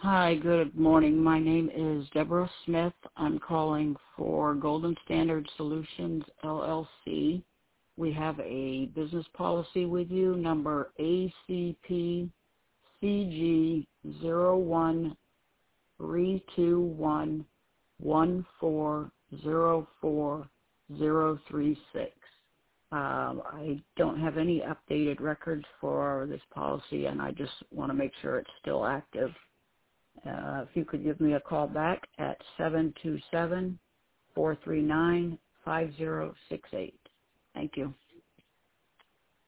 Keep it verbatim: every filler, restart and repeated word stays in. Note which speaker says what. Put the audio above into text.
Speaker 1: Hi, good morning. My name is Deborah Smith. I'm calling for Golden Standard Solutions, L L C. We have a business policy with you, number A C P C G zero one three two one one four zero four zero three six. Um, I don't have any updated records for this policy, and I just want to make sure it's still active. Uh, if you could give me a call back at seven two seven, four three nine, five zero six eight. Thank you.